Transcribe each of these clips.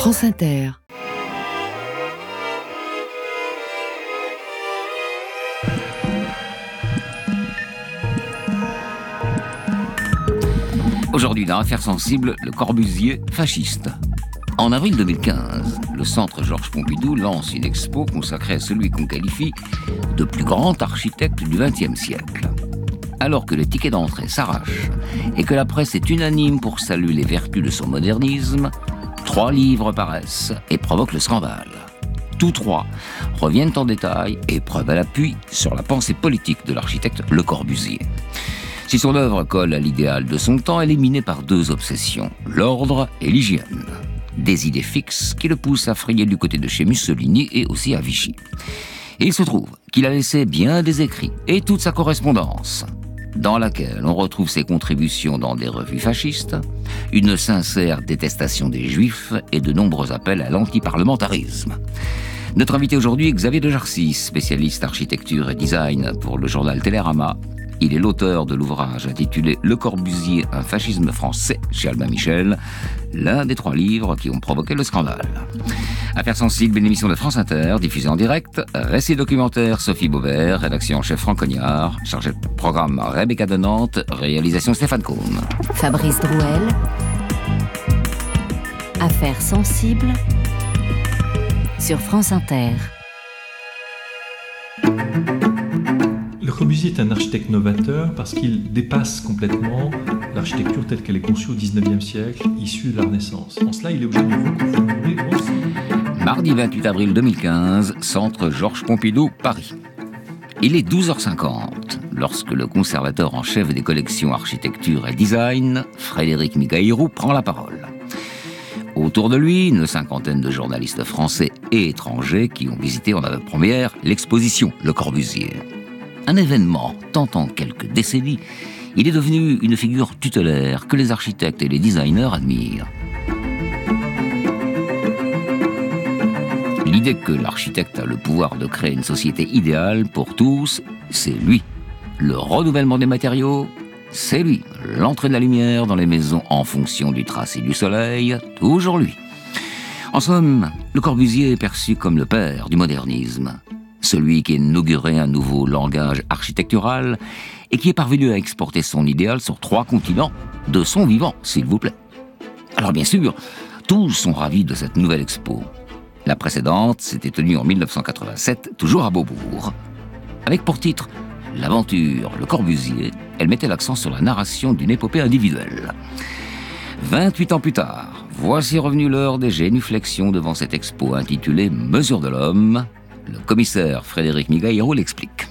France Inter. Aujourd'hui, dans Affaires sensibles, le Corbusier fasciste. En avril 2015, le Centre Georges Pompidou lance une expo consacrée à celui qu'on qualifie de plus grand architecte du XXe siècle. Alors que les tickets d'entrée s'arrachent et que la presse est unanime pour saluer les vertus de son modernisme, 3 livres paraissent et provoquent le scandale. Tous 3 reviennent en détail et preuve à l'appui sur la pensée politique de l'architecte Le Corbusier. Si son œuvre colle à l'idéal de son temps, elle est minée par 2 obsessions, l'ordre et l'hygiène. Des idées fixes qui le poussent à frayer du côté de chez Mussolini et aussi à Vichy. Et il se trouve qu'il a laissé bien des écrits et toute sa correspondance, dans laquelle on retrouve ses contributions dans des revues fascistes, une sincère détestation des Juifs et de nombreux appels à l'antiparlementarisme. Notre invité aujourd'hui est Xavier de Jarcy, spécialiste architecture et design pour le journal Télérama. Il est l'auteur de l'ouvrage intitulé « Le Corbusier, un fascisme français » chez Albin Michel, l'un des 3 livres qui ont provoqué le scandale. Affaires sensibles, une émission de France Inter, diffusée en direct, récit documentaire Sophie Beauvert, rédaction en chef Franck Cognard, chargé de programme Rebecca de Nantes, réalisation Stéphane Cohn. Fabrice Drouel, Affaires sensibles sur France Inter. Le Corbusier est un architecte novateur parce qu'il dépasse complètement l'architecture telle qu'elle est conçue au XIXe siècle, issue de la Renaissance. En cela, il est obligé de reformuler aussi. Mardi 28 avril 2015, Centre Georges Pompidou, Paris. Il est 12h50 lorsque le conservateur en chef des collections architecture et design, Frédéric Migayru, prend la parole. Autour de lui, une 50aine de journalistes français et étrangers qui ont visité en avant-première l'exposition Le Corbusier. Un événement tentant quelques décennies, il est devenu une figure tutélaire que les architectes et les designers admirent. L'idée que l'architecte a le pouvoir de créer une société idéale pour tous, c'est lui. Le renouvellement des matériaux, c'est lui. L'entrée de la lumière dans les maisons en fonction du tracé du soleil, toujours lui. En somme, Le Corbusier est perçu comme le père du modernisme. Celui qui a inauguré un nouveau langage architectural et qui est parvenu à exporter son idéal sur 3 continents de son vivant, s'il vous plaît. Alors bien sûr, tous sont ravis de cette nouvelle expo. La précédente s'était tenue en 1987, toujours à Beaubourg. Avec pour titre « L'aventure, Le Corbusier », elle mettait l'accent sur la narration d'une épopée individuelle. 28 ans plus tard, voici revenue l'heure des génuflexions devant cette expo intitulée « Mesure de l'homme ». Le commissaire Frédéric Migayru l'explique.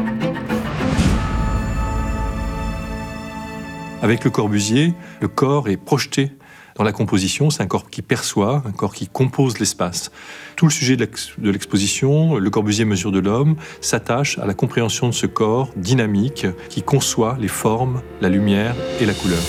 Avec Le Corbusier, le corps est projeté dans la composition. C'est un corps qui perçoit, un corps qui compose l'espace. Tout le sujet de l'exposition, Le Corbusier, mesure de l'homme, s'attache à la compréhension de ce corps dynamique qui conçoit les formes, la lumière et la couleur.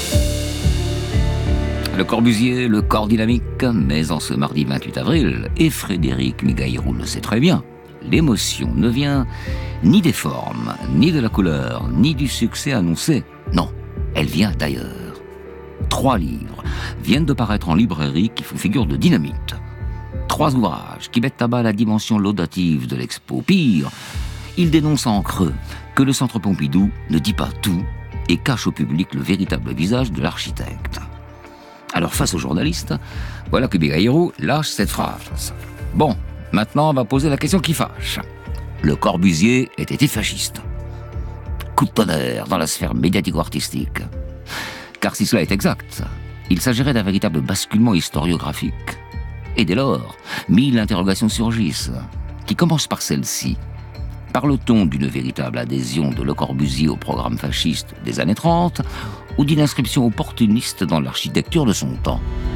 Le Corbusier, le corps dynamique, mais en ce mardi 28 avril, et Frédéric Migayru le sait très bien, l'émotion ne vient ni des formes, ni de la couleur, ni du succès annoncé. Non, elle vient d'ailleurs. 3 livres viennent de paraître en librairie qui font figure de dynamite. 3 ouvrages qui mettent à bas la dimension laudative de l'expo. Pire, ils dénoncent en creux que le Centre Pompidou ne dit pas tout et cache au public le véritable visage de l'architecte. Alors face aux journalistes, voilà que Migayru lâche cette phrase. Bon, maintenant on va poser la question qui fâche. Le Corbusier était-il fasciste ? Coup de tonnerre dans la sphère médiatico-artistique. Car si cela est exact, il s'agirait d'un véritable basculement historiographique. Et dès lors, 1000 interrogations surgissent, qui commencent par celle-ci. Parle-t-on d'une véritable adhésion de Le Corbusier au programme fasciste des années 30 ou d'une inscription opportuniste dans l'architecture de son temps ?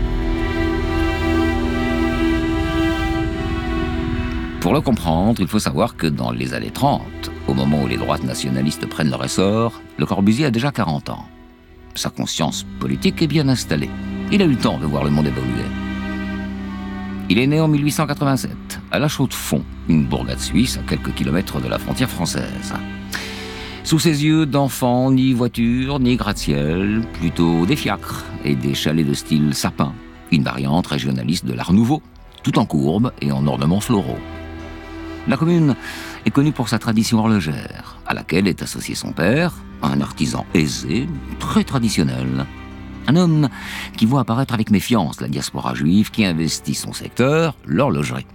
Pour le comprendre, il faut savoir que dans les années 30, au moment où les droites nationalistes prennent leur essor, Le Corbusier a déjà 40 ans. Sa conscience politique est bien installée. Il a eu le temps de voir le monde évoluer. Il est né en 1887, à La Chaux-de-Fonds, une bourgade suisse à quelques kilomètres de la frontière française. Sous ses yeux d'enfant, ni voiture, ni gratte-ciel, plutôt des fiacres et des chalets de style sapin. une variante régionaliste de l'Art Nouveau, tout en courbes et en ornements floraux. La commune est connue pour sa tradition horlogère, à laquelle est associé son père, un artisan aisé, très traditionnel. Un homme qui voit apparaître avec méfiance la diaspora juive qui investit son secteur, l'horlogerie.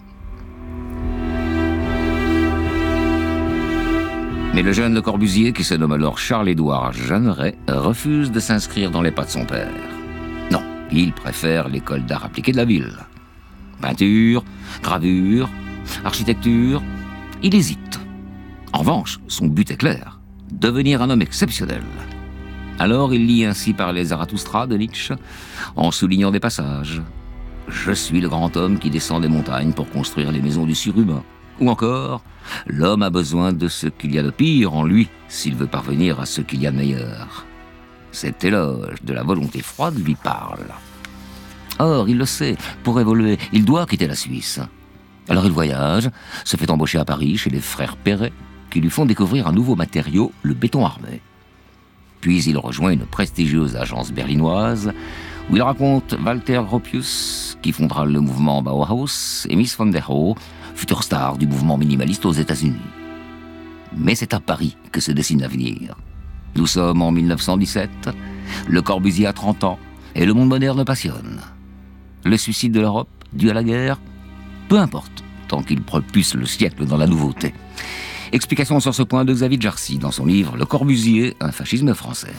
Mais le jeune Le Corbusier, qui se nomme alors Charles-Édouard Jeanneret, refuse de s'inscrire dans les pas de son père. Non, il préfère l'école d'art appliqué de la ville. Peinture, gravure, architecture, il hésite. En revanche, son but est clair, devenir un homme exceptionnel. Alors il lit ainsi Parler Zarathustra de Nietzsche, en soulignant des passages. « Je suis le grand homme qui descend des montagnes pour construire les maisons du surhumain. » Ou encore, « L'homme a besoin de ce qu'il y a de pire en lui s'il veut parvenir à ce qu'il y a de meilleur. » Cet éloge de la volonté froide lui parle. Or, il le sait, pour évoluer, il doit quitter la Suisse. Alors il voyage, se fait embaucher à Paris chez les frères Perret, qui lui font découvrir un nouveau matériau, le béton armé. Puis il rejoint une prestigieuse agence berlinoise, où il raconte Walter Gropius, qui fondera le mouvement Bauhaus, et Mies van der Rohe, future star du mouvement minimaliste aux États-Unis. Mais c'est à Paris que se dessine l'avenir. Nous sommes en 1917, Le Corbusier a 30 ans, et le monde moderne passionne. Le suicide de l'Europe, dû à la guerre, peu importe, tant qu'il propulse le siècle dans la nouveauté. Explication sur ce point de Xavier Jarcy dans son livre Le Corbusier, un fascisme français.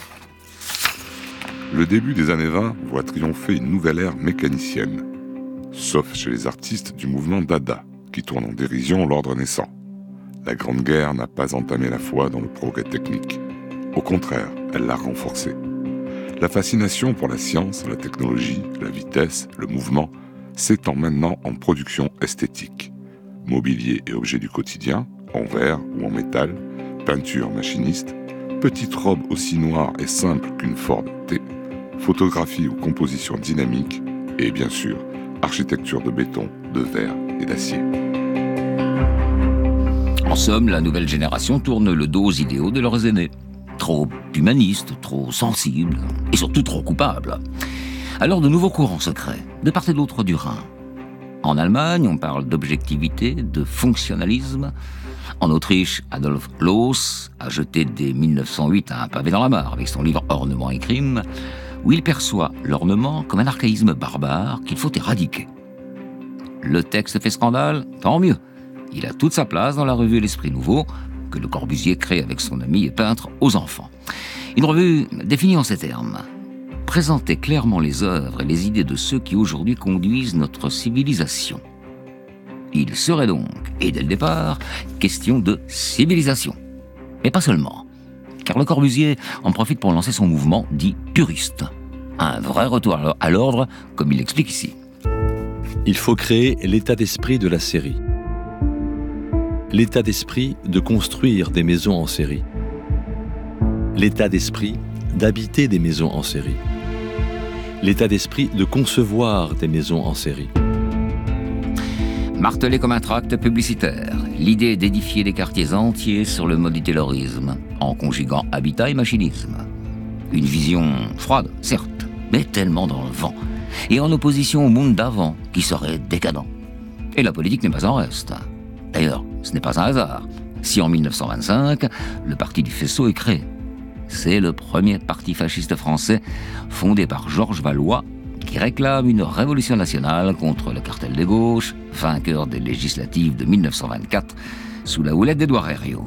Le début des années 20 voit triompher une nouvelle ère mécanicienne, sauf chez les artistes du mouvement Dada, qui tournent en dérision l'ordre naissant. La Grande Guerre n'a pas entamé la foi dans le progrès technique. Au contraire, elle l'a renforcé. La fascination pour la science, la technologie, la vitesse, le mouvement s'étend maintenant en production esthétique. Mobilier et objets du quotidien, en verre ou en métal, peinture machiniste, petite robe aussi noire et simple qu'une Ford T, photographie ou composition dynamique, et bien sûr, architecture de béton, de verre et d'acier. En somme, la nouvelle génération tourne le dos aux idéaux de leurs aînés. Trop humanistes, trop sensibles, et surtout trop coupables. Alors de nouveaux courants se créent, de part et d'autre du Rhin. En Allemagne, on parle d'objectivité, de fonctionnalisme. En Autriche, Adolf Loos a jeté dès 1908 un pavé dans la mare avec son livre Ornement et crime, où il perçoit l'ornement comme un archaïsme barbare qu'il faut éradiquer. Le texte fait scandale, tant mieux. Il a toute sa place dans la revue L'Esprit Nouveau, que Le Corbusier crée avec son ami et peintre aux enfants. Une revue définie en ces termes. Présenter clairement les œuvres et les idées de ceux qui aujourd'hui conduisent notre civilisation. Il serait donc, et dès le départ, question de civilisation. Mais pas seulement. Car Le Corbusier en profite pour lancer son mouvement dit puriste. Un vrai retour à l'ordre, comme il l'explique ici. Il faut créer l'état d'esprit de la série. L'état d'esprit de construire des maisons en série. L'état d'esprit d'habiter des maisons en série. L'état d'esprit de concevoir des maisons en série. Martelé comme un tract publicitaire, l'idée d'édifier des quartiers entiers sur le mode du taylorisme, en conjuguant habitat et machinisme. Une vision froide, certes, mais tellement dans le vent, et en opposition au monde d'avant, qui serait décadent. Et la politique n'est pas en reste. D'ailleurs, ce n'est pas un hasard si en 1925, le parti du Faisceau est créé. C'est le premier parti fasciste français fondé par Georges Valois, qui réclame une révolution nationale contre le cartel des gauches, vainqueur des législatives de 1924, sous la houlette d'Édouard Herriot.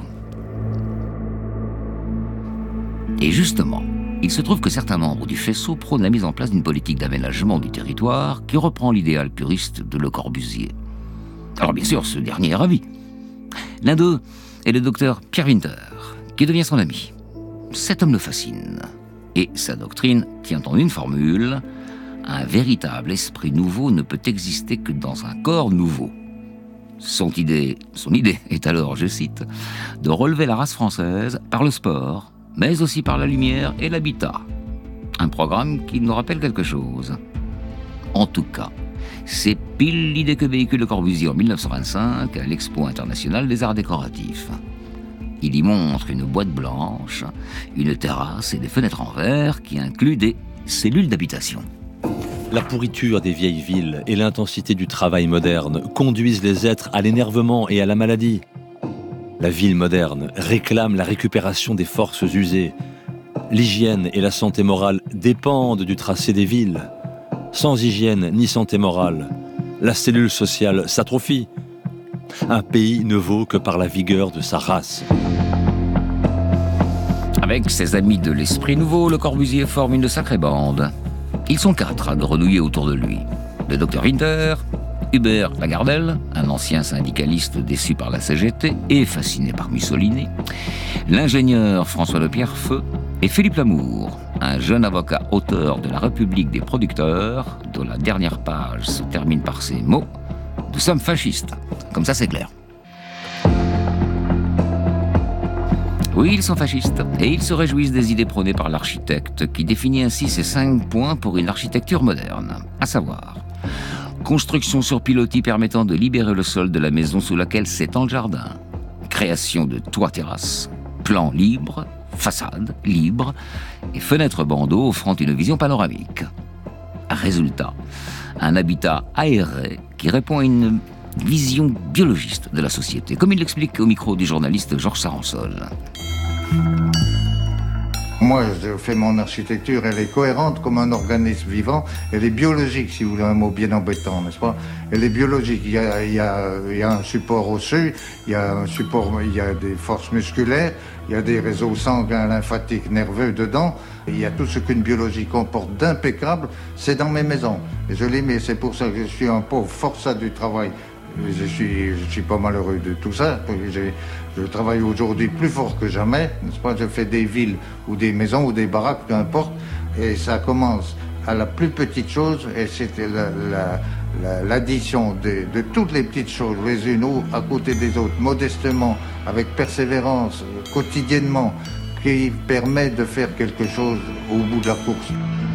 Et justement, il se trouve que certains membres du Faisceau prônent la mise en place d'une politique d'aménagement du territoire qui reprend l'idéal puriste de Le Corbusier. Alors bien sûr, ce dernier est ravi. L'un d'eux est le docteur Pierre Winter, qui devient son ami. Cet homme le fascine. Et sa doctrine tient en une formule: un véritable esprit nouveau ne peut exister que dans un corps nouveau. Son idée est alors, je cite, de relever la race française par le sport, mais aussi par la lumière et l'habitat. Un programme qui nous rappelle quelque chose. En tout cas, c'est pile l'idée que véhicule Le Corbusier en 1925 à l'Expo internationale des arts décoratifs. Il y montre une boîte blanche, une terrasse et des fenêtres en verre qui incluent des cellules d'habitation. La pourriture des vieilles villes et l'intensité du travail moderne conduisent les êtres à l'énervement et à la maladie. La ville moderne réclame la récupération des forces usées. L'hygiène et la santé morale dépendent du tracé des villes. Sans hygiène ni santé morale, la cellule sociale s'atrophie. Un pays ne vaut que par la vigueur de sa race. Avec ses amis de l'Esprit Nouveau, Le Corbusier forme une sacrée bande. Ils sont 4 à grenouiller autour de lui. Le docteur Winter, Hubert Lagardelle, un ancien syndicaliste déçu par la CGT et fasciné par Mussolini, l'ingénieur François de Pierrefeu et Philippe Lamour, un jeune avocat auteur de La République des producteurs, dont la dernière page se termine par ces mots « Nous sommes fascistes ». Comme ça, c'est clair. Oui, ils sont fascistes, et ils se réjouissent des idées prônées par l'architecte, qui définit ainsi ses 5 points pour une architecture moderne, à savoir construction sur pilotis permettant de libérer le sol de la maison sous laquelle s'étend le jardin, création de toit-terrasse, plan libre, façade libre et fenêtres bandeaux offrant une vision panoramique. Résultat, un habitat aéré qui répond à une vision biologiste de la société, comme il l'explique au micro du journaliste Georges Saransol. Moi, je fais mon architecture, elle est cohérente comme un organisme vivant. Elle est biologique, si vous voulez un mot bien embêtant, n'est-ce pas? Elle est biologique. Il y a un support osseux, il y a des forces musculaires, il y a des réseaux sanguins, lymphatiques, nerveux dedans. Il y a tout ce qu'une biologie comporte d'impeccable. C'est dans mes maisons. Et je les mets. C'est pour ça que je suis un pauvre forçat du travail. Je suis pas malheureux de tout ça. Je travaille aujourd'hui plus fort que jamais, n'est-ce pas? Je fais des villes ou des maisons ou des baraques, peu importe. Et ça commence à la plus petite chose, et c'était l'addition de toutes les petites choses, les unes à côté des autres, modestement, avec persévérance, quotidiennement, qui permet de faire quelque chose au bout de la course.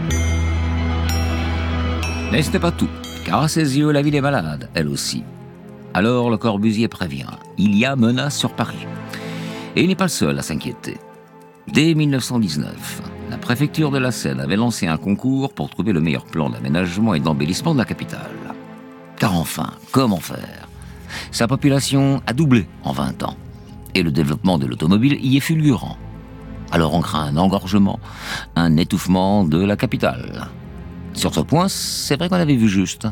Mais ce n'est pas tout, car à ses yeux, la ville est malade, elle aussi. Alors Le Corbusier prévient, il y a menace sur Paris. Et il n'est pas le seul à s'inquiéter. Dès 1919, la préfecture de la Seine avait lancé un concours pour trouver le meilleur plan d'aménagement et d'embellissement de la capitale. Car enfin, comment faire? Sa population a doublé en 20 ans. Et le développement de l'automobile y est fulgurant. Alors on craint un engorgement, un étouffement de la capitale. Sur ce point, c'est vrai qu'on avait vu juste.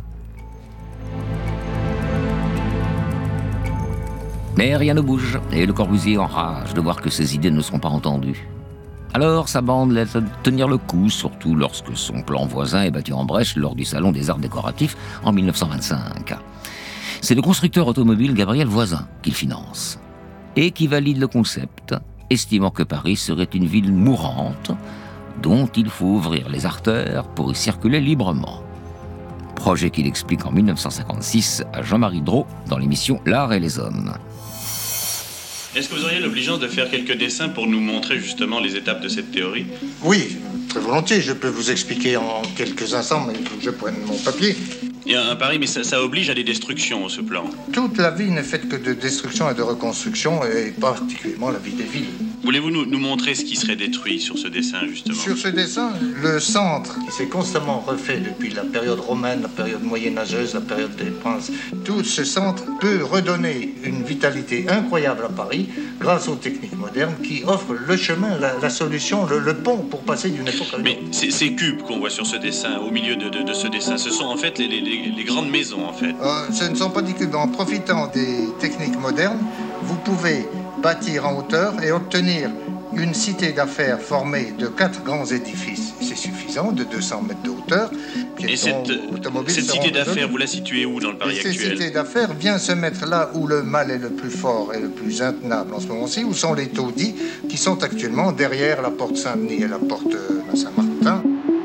Mais rien ne bouge, et Le Corbusier enrage de voir que ses idées ne seront pas entendues. Alors sa bande laisse tenir le coup, surtout lorsque son plan voisin est battu en brèche lors du Salon des Arts Décoratifs en 1925. C'est le constructeur automobile Gabriel Voisin qu'il finance, et qui valide le concept, estimant que Paris serait une ville mourante, dont il faut ouvrir les artères pour y circuler librement. Projet qu'il explique en 1956 à Jean-Marie Drault dans l'émission L'Art et les Hommes. Est-ce que vous auriez l'obligeance de faire quelques dessins pour nous montrer justement les étapes de cette théorie? Oui, très volontiers. Je peux vous expliquer en quelques instants, mais il faut que je prenne mon papier. Il y a un pari, mais ça oblige à des destructions, ce plan. Toute la vie n'est faite que de destruction et de reconstruction, et particulièrement la vie des villes. Voulez-vous nous montrer ce qui serait détruit sur ce dessin, justement? Sur ce dessin, le centre, qui s'est constamment refait depuis la période romaine, la période moyenâgeuse, la période des princes, tout ce centre peut redonner une vitalité incroyable à Paris grâce aux techniques modernes qui offrent le chemin, la solution, le pont pour passer d'une époque à l'autre. Mais ces cubes qu'on voit sur ce dessin, au milieu de ce dessin, ce sont en fait les grandes maisons, en fait. Ce ne sont pas des cubes. En profitant des techniques modernes, vous pouvez bâtir en hauteur et obtenir une cité d'affaires formée de 4 grands édifices. C'est suffisant, de 200 mètres de hauteur. Et cette cité d'affaires, vous la situez où dans le Paris actuel? Cette cité d'affaires vient se mettre là où le mal est le plus fort et le plus intenable en ce moment-ci, où sont les taudis qui sont actuellement derrière la porte Saint-Denis et la porte Saint-Martin.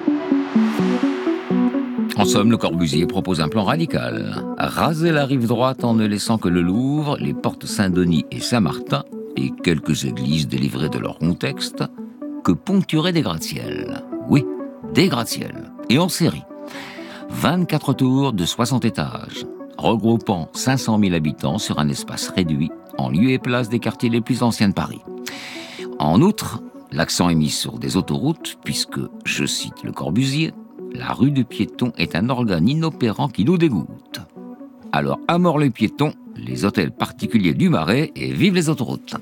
En somme, Le Corbusier propose un plan radical. Raser la rive droite en ne laissant que le Louvre, les portes Saint-Denis et Saint-Martin, et quelques églises délivrées de leur contexte, que ponctueraient des gratte-ciel. Oui, des gratte-ciel. Et en série. 24 tours de 60 étages, regroupant 500 000 habitants sur un espace réduit, en lieu et place des quartiers les plus anciens de Paris. En outre, l'accent est mis sur des autoroutes, puisque, je cite Le Corbusier, la rue du piéton est un organe inopérant qui nous dégoûte. Alors à mort les piétons, les hôtels particuliers du Marais et vive les autoroutes.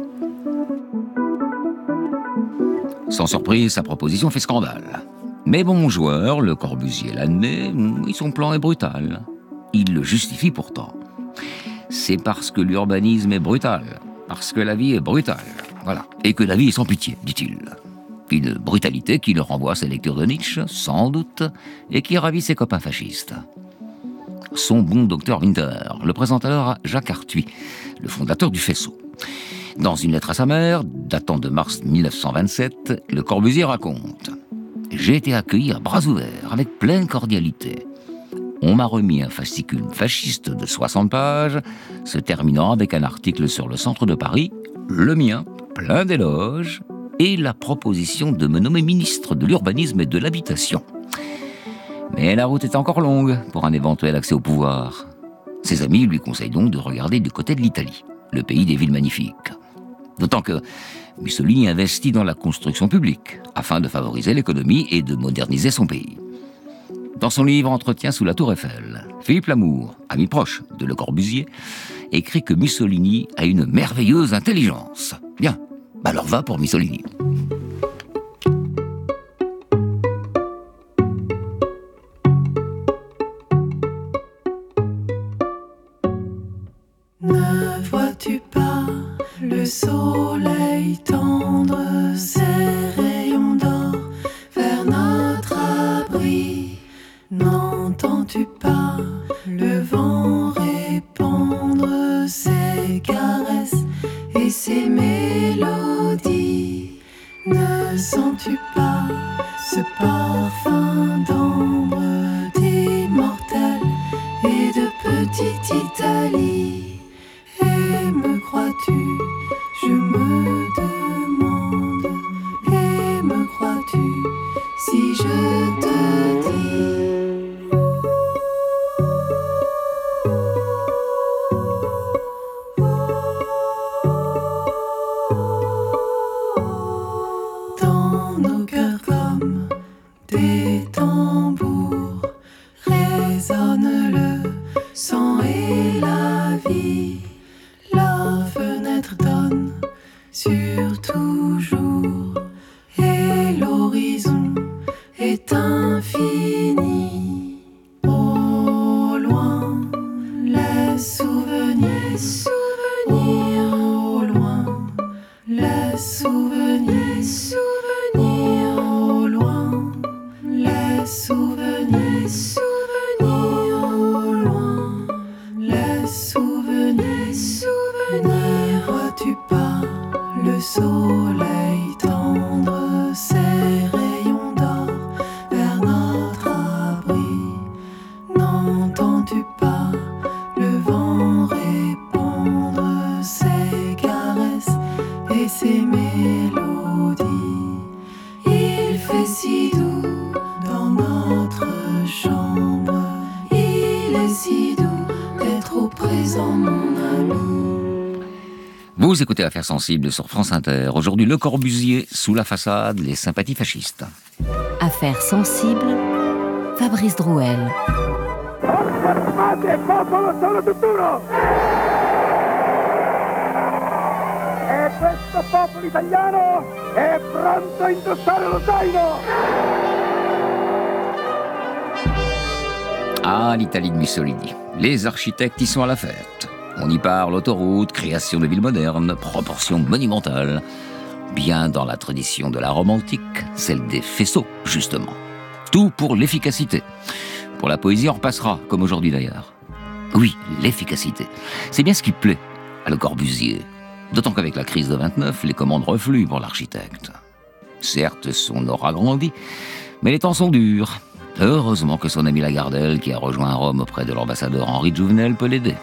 Sans surprise, sa proposition fait scandale. Mais bon joueur, Le Corbusier l'admet, son plan est brutal. Il le justifie pourtant. C'est parce que l'urbanisme est brutal, parce que la vie est brutale, voilà, et que la vie est sans pitié, dit-il. Une brutalité qui le renvoie à sa lecture de Nietzsche, sans doute, et qui ravit ses copains fascistes. Son bon docteur Winter le présente alors à Jacques Arthuis, le fondateur du Faisceau. Dans une lettre à sa mère, datant de mars 1927, Le Corbusier raconte « J'ai été accueilli à bras ouverts, avec pleine cordialité. On m'a remis un fascicule fasciste de 60 pages, se terminant avec un article sur le centre de Paris, le mien, plein d'éloges, et la proposition de me nommer ministre de l'urbanisme et de l'habitation. Mais la route est encore longue pour un éventuel accès au pouvoir. Ses amis lui conseillent donc de regarder du côté de l'Italie, le pays des villes magnifiques. D'autant que Mussolini investit dans la construction publique, afin de favoriser l'économie et de moderniser son pays. Dans son livre Entretien sous la Tour Eiffel, Philippe Lamour, ami proche de Le Corbusier, écrit que Mussolini a une merveilleuse intelligence. Bien, alors va pour Mussolini. Ne vois-tu pas le soleil tendre ses rayons d'or vers notre abri? N'entends-tu pas le vent répandre ses caresses et ses mélodies? Ne sens-tu pas ce parfum d'ambre d'immortel et de petite Italie? Et me crois-tu, je me demande, et me crois-tu si je te dis? Dans nos cœurs comme des tambours résonne le sang et la vie. La fenêtre donne sur toujours et l'horizon est infini. Au loin, les souvenirs, souvenirs. Au loin, les souvenirs, souvenirs. Au loin, les souvenirs, souvenirs. Au loin, les souvenirs, souvenirs. Vois-tu pas le soleil tendre ses rayons d'or vers notre abri? N'entends-tu pas le vent répandre ses caresses et ses mélodies? Il fait si doux dans notre chambre, il est si doux d'être au présent, mon ami. Vous écoutez Affaires sensibles sur France Inter. Aujourd'hui, Le Corbusier, sous la façade, les sympathies fascistes. Affaires sensibles, Fabrice Drouel. E questo popolo italiano è pronto a indossare lo zaino! Ah, l'Italie de Mussolini. Les architectes y sont à la fête. On y parle autoroute, création de villes modernes, proportions monumentales. Bien dans la tradition de la Rome antique, celle des faisceaux, justement. Tout pour l'efficacité. Pour la poésie, on repassera, comme aujourd'hui d'ailleurs. Oui, l'efficacité. C'est bien ce qui plaît à Le Corbusier. D'autant qu'avec la crise de 29, les commandes refluent pour l'architecte. Certes, son aura grandit, mais les temps sont durs. Heureusement que son ami Lagardelle, qui a rejoint Rome auprès de l'ambassadeur Henri de Jouvenel, peut l'aider.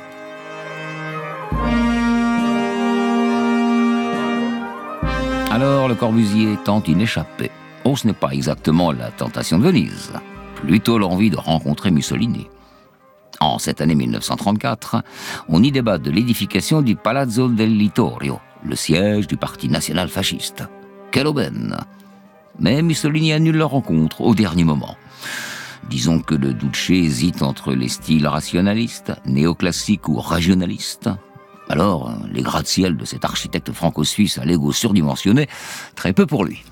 Alors, Le Corbusier tente une échappée. Oh, ce n'est pas exactement la tentation de Venise, plutôt l'envie de rencontrer Mussolini. En cette année 1934, on y débat de l'édification du Palazzo del Littorio, le siège du Parti national fasciste. Quelle aubaine! mais Mussolini annule leur rencontre au dernier moment. Disons que le Duce hésite entre les styles rationalistes, néoclassiques ou régionalistes. Alors, les gratte-ciel de cet architecte franco-suisse à l'ego surdimensionné, très peu pour lui.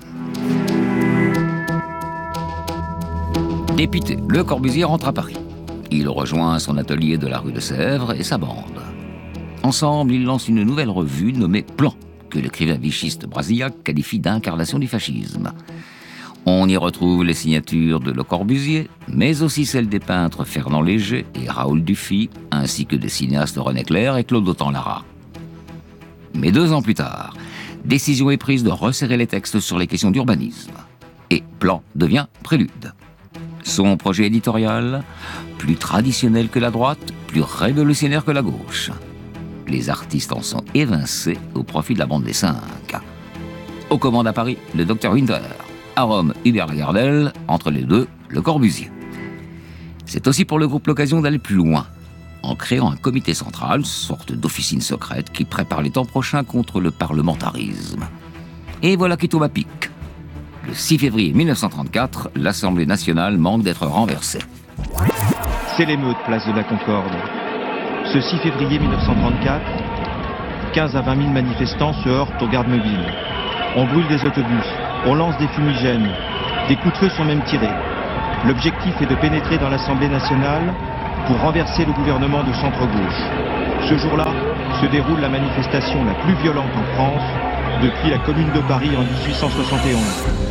Dépité, Le Corbusier rentre à Paris. Il rejoint son atelier de la rue de Sèvres et sa bande. Ensemble, ils lancent une nouvelle revue nommée Plan, que l'écrivain vichiste Brasillac qualifie d'incarnation du fascisme. On y retrouve les signatures de Le Corbusier, mais aussi celles des peintres Fernand Léger et Raoul Dufy, ainsi que des cinéastes René Clair et Claude Autant-Lara. Mais 2 ans plus tard, décision est prise de resserrer les textes sur les questions d'urbanisme. Et Plan devient Prélude. Son projet éditorial, plus traditionnel que la droite, plus révolutionnaire que la gauche. Les artistes en sont évincés au profit de la bande des 5. Aux commandes à Paris, le Dr Winter. À Rome, Hubert Lagardelle, entre les deux, Le Corbusier. C'est aussi pour le groupe l'occasion d'aller plus loin, en créant un comité central, sorte d'officine secrète qui prépare les temps prochains contre le parlementarisme. Et voilà qui tombe à pic. Le 6 février 1934, l'Assemblée nationale manque d'être renversée. C'est l'émeute, place de la Concorde. Ce 6 février 1934, 15 à 20 000 manifestants se heurtent aux gardes mobiles. On brûle des autobus. On lance des fumigènes. Des coups de feu sont même tirés. L'objectif est de pénétrer dans l'Assemblée nationale pour renverser le gouvernement de centre-gauche. Ce jour-là se déroule la manifestation la plus violente en France depuis la Commune de Paris en 1871.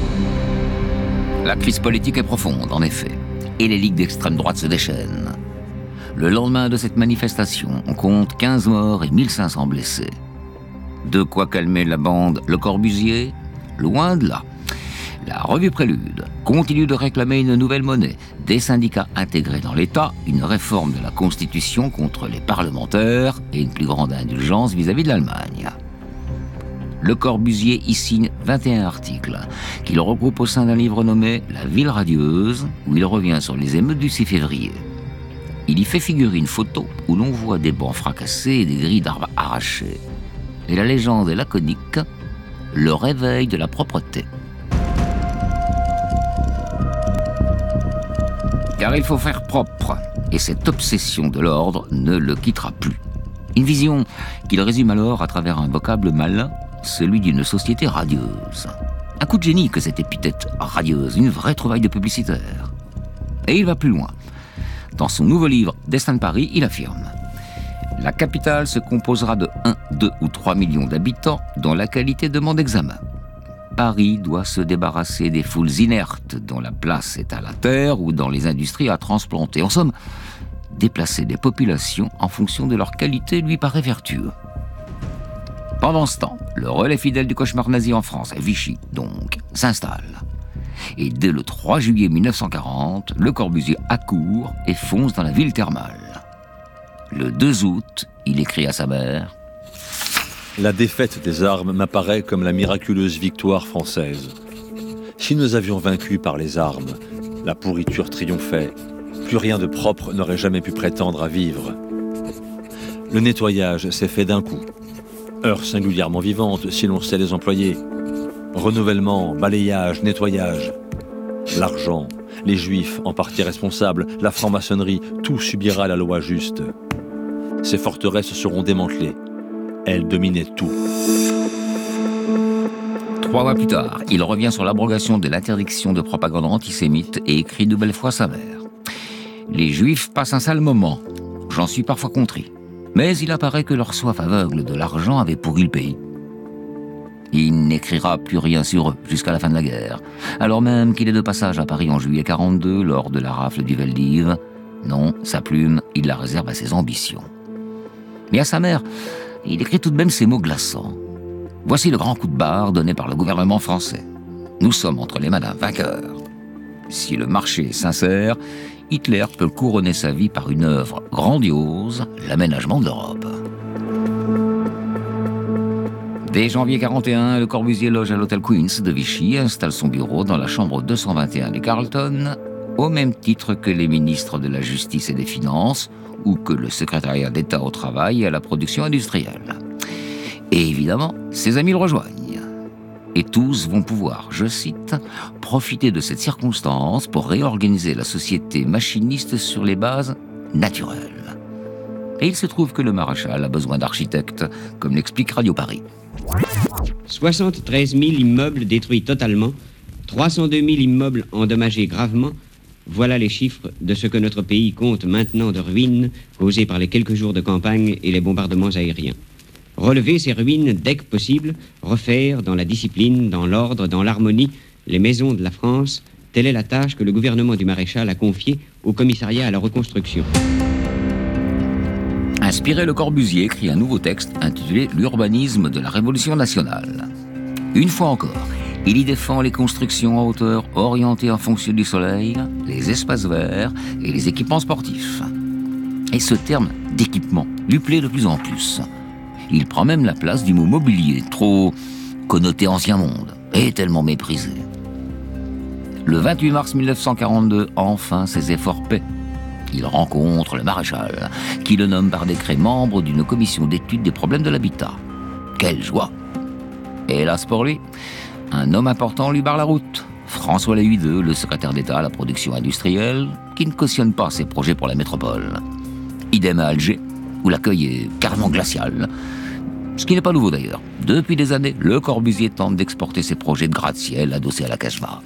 La crise politique est profonde, en effet, et les ligues d'extrême droite se déchaînent. Le lendemain de cette manifestation, on compte 15 morts et 1500 blessés. De quoi calmer la bande Le Corbusier ? Loin de là. La revue Prélude continue de réclamer une nouvelle monnaie, des syndicats intégrés dans l'État, une réforme de la Constitution contre les parlementaires et une plus grande indulgence vis-à-vis de l'Allemagne. Le Corbusier y signe 21 articles, qu'il regroupe au sein d'un livre nommé « La ville radieuse », où il revient sur les émeutes du 6 février. Il y fait figurer une photo où l'on voit des bancs fracassés et des grilles d'arbres arrachées. Et la légende est laconique, le réveil de la propreté. Car il faut faire propre, et cette obsession de l'ordre ne le quittera plus. Une vision qu'il résume alors à travers un vocable malin, celui d'une société radieuse. Un coup de génie que cette épithète radieuse, une vraie trouvaille de publicitaire. Et il va plus loin. Dans son nouveau livre « Destin de Paris », il affirme: la capitale se composera de 1, 2 ou 3 millions d'habitants dont la qualité demande examen. Paris doit se débarrasser des foules inertes dont la place est à la terre ou dans les industries à transplanter. En somme, déplacer des populations en fonction de leur qualité lui paraît vertueux. Pendant ce temps, le relais fidèle du cauchemar nazi en France, à Vichy donc, s'installe. Et dès le 3 juillet 1940, Le Corbusier accourt et fonce dans la ville thermale. Le 2 août, il écrit à sa mère: la défaite des armes m'apparaît comme la miraculeuse victoire française. Si nous avions vaincu par les armes, la pourriture triomphait. Plus rien de propre n'aurait jamais pu prétendre à vivre. Le nettoyage s'est fait d'un coup. Heure singulièrement vivante si l'on sait les employer. Renouvellement, balayage, nettoyage. L'argent, les juifs en partie responsables, la franc-maçonnerie, tout subira la loi juste. Ces forteresses seront démantelées. Elles dominaient tout. 3 mois plus tard, il revient sur l'abrogation de l'interdiction de propagande antisémite et écrit une nouvelle fois sa mère. Les Juifs passent un sale moment. J'en suis parfois contrit. Mais il apparaît que leur soif aveugle de l'argent avait pourri le pays. Il n'écrira plus rien sur eux jusqu'à la fin de la guerre, alors même qu'il est de passage à Paris en juillet 42 lors de la rafle du Veldiv. Non, sa plume, il la réserve à ses ambitions. Mais à sa mère, il écrit tout de même ces mots glaçants. Voici le grand coup de barre donné par le gouvernement français. Nous sommes entre les mains d'un vainqueur. Si le marché est sincère, Hitler peut couronner sa vie par une œuvre grandiose, l'aménagement de l'Europe. Dès janvier 41, Le Corbusier loge à l'hôtel Queens de Vichy et installe son bureau dans la chambre 221 du Carlton, au même titre que les ministres de la Justice et des Finances, ou que le secrétariat d'État au travail et à la production industrielle. Et évidemment, ses amis le rejoignent. Et tous vont pouvoir, je cite, profiter de cette circonstance pour réorganiser la société machiniste sur les bases naturelles. Et il se trouve que le maréchal a besoin d'architectes, comme l'explique Radio Paris. 73 000 immeubles détruits totalement, 302 000 immeubles endommagés gravement. Voilà les chiffres de ce que notre pays compte maintenant de ruines causées par les quelques jours de campagne et les bombardements aériens. Relever ces ruines dès que possible, refaire dans la discipline, dans l'ordre, dans l'harmonie, les maisons de la France, telle est la tâche que le gouvernement du maréchal a confiée au commissariat à la reconstruction. Inspiré, Le Corbusier écrit un nouveau texte intitulé « L'urbanisme de la Révolution nationale ». Une fois encore, il y défend les constructions en hauteur orientées en fonction du soleil, les espaces verts et les équipements sportifs. Et ce terme d'équipement lui plaît de plus en plus. Il prend même la place du mot mobilier, trop connoté ancien monde et tellement méprisé. Le 28 mars 1942, enfin, ses efforts paient. Il rencontre le maréchal, qui le nomme par décret membre d'une commission d'étude des problèmes de l'habitat. Quelle joie! Et hélas pour lui, un homme important lui barre la route. François Lévy-II, le secrétaire d'État à la production industrielle, qui ne cautionne pas ses projets pour la métropole. Idem à Alger, où l'accueil est carrément glacial. Ce qui n'est pas nouveau d'ailleurs. Depuis des années, Le Corbusier tente d'exporter ses projets de gratte-ciel adossés à la Cachemire.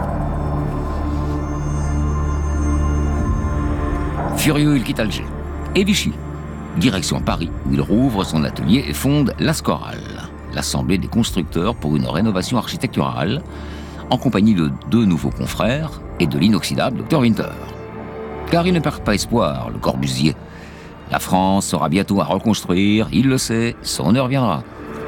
Furieux, il quitte Alger. Et Vichy, direction Paris, où il rouvre son atelier et fonde l'Ascoral, l'Assemblée des constructeurs pour une rénovation architecturale, en compagnie de 2 nouveaux confrères et de l'inoxydable Dr Winter. Car il ne perd pas espoir, Le Corbusier. La France sera bientôt à reconstruire, il le sait, son heure viendra.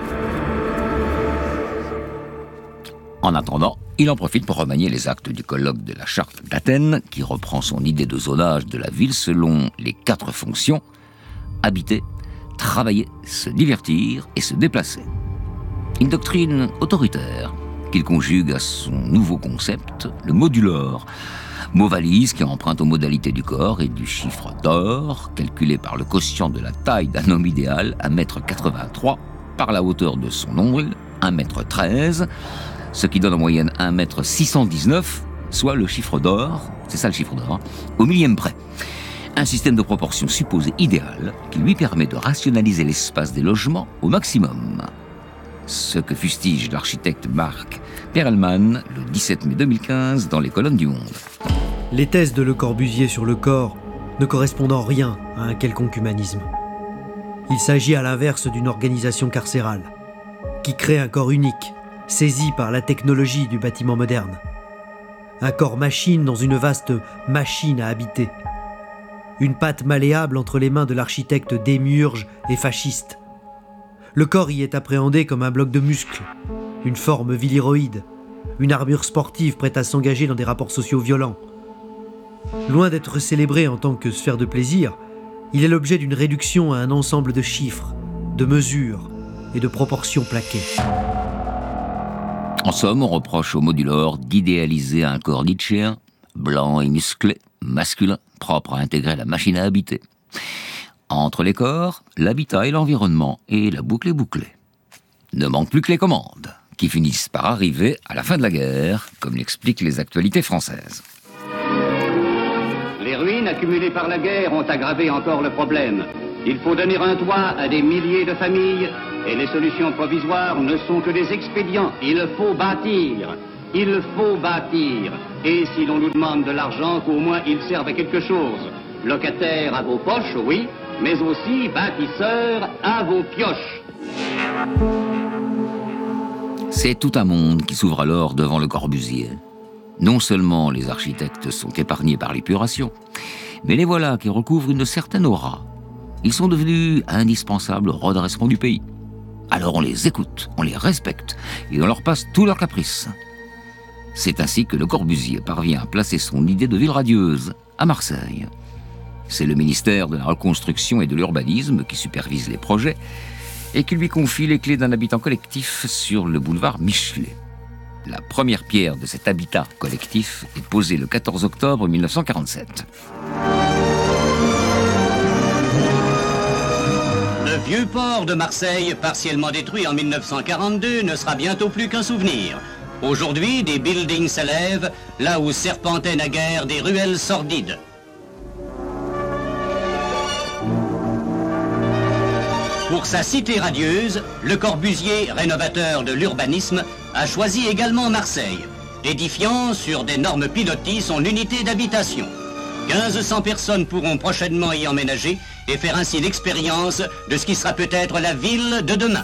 En attendant, il en profite pour remanier les actes du colloque de la Charte d'Athènes, qui reprend son idée de zonage de la ville selon les 4 fonctions: habiter, travailler, se divertir et se déplacer. Une doctrine autoritaire qu'il conjugue à son nouveau concept, le modulor, mot valise qui emprunte aux modalités du corps et du chiffre d'or, calculé par le quotient de la taille d'un homme idéal, 1,83 m, par la hauteur de son nombril, 1,13 m, ce qui donne en moyenne 1,619 m, soit le chiffre d'or, c'est ça le chiffre d'or, au millième près. Un système de proportion supposé idéal qui lui permet de rationaliser l'espace des logements au maximum. Ce que fustige l'architecte Marc Perelman le 17 mai 2015 dans les colonnes du Monde. Les thèses de Le Corbusier sur le corps ne correspondent en rien à un quelconque humanisme. Il s'agit à l'inverse d'une organisation carcérale, qui crée un corps unique, saisi par la technologie du bâtiment moderne. Un corps machine dans une vaste machine à habiter. Une patte malléable entre les mains de l'architecte démiurge et fasciste. Le corps y est appréhendé comme un bloc de muscles, une forme viliroïde, une armure sportive prête à s'engager dans des rapports sociaux violents. Loin d'être célébré en tant que sphère de plaisir, il est l'objet d'une réduction à un ensemble de chiffres, de mesures et de proportions plaquées. En somme, on reproche au modulor d'idéaliser un corps nietzschéen, blanc et musclé, masculin, propre à intégrer la machine à habiter. Entre les corps, l'habitat et l'environnement, et la boucle est bouclée. Ne manque plus que les commandes, qui finissent par arriver à la fin de la guerre, comme l'expliquent les actualités françaises. Les ruines accumulées par la guerre ont aggravé encore le problème. Il faut donner un toit à des milliers de familles, et les solutions provisoires ne sont que des expédients. Il faut bâtir. Il faut bâtir. Et si l'on nous demande de l'argent, qu'au moins il serve à quelque chose. Locataires à vos poches, oui, mais aussi bâtisseurs à vos pioches. C'est tout un monde qui s'ouvre alors devant Le Corbusier. Non seulement les architectes sont épargnés par l'épuration, mais les voilà qui recouvrent une certaine aura. Ils sont devenus indispensables au redressement du pays. Alors on les écoute, on les respecte, et on leur passe tous leurs caprices. C'est ainsi que Le Corbusier parvient à placer son idée de ville radieuse à Marseille. C'est le ministère de la Reconstruction et de l'Urbanisme qui supervise les projets et qui lui confie les clés d'un habitat collectif sur le boulevard Michelet. La première pierre de cet habitat collectif est posée le 14 octobre 1947. Le vieux port de Marseille, partiellement détruit en 1942, ne sera bientôt plus qu'un souvenir. Aujourd'hui, des buildings s'élèvent, là où serpentaient naguère des ruelles sordides. Pour sa cité radieuse, Le Corbusier, rénovateur de l'urbanisme, a choisi également Marseille, édifiant sur des normes pilotis son unité d'habitation. 1500 personnes pourront prochainement y emménager et faire ainsi l'expérience de ce qui sera peut-être la ville de demain.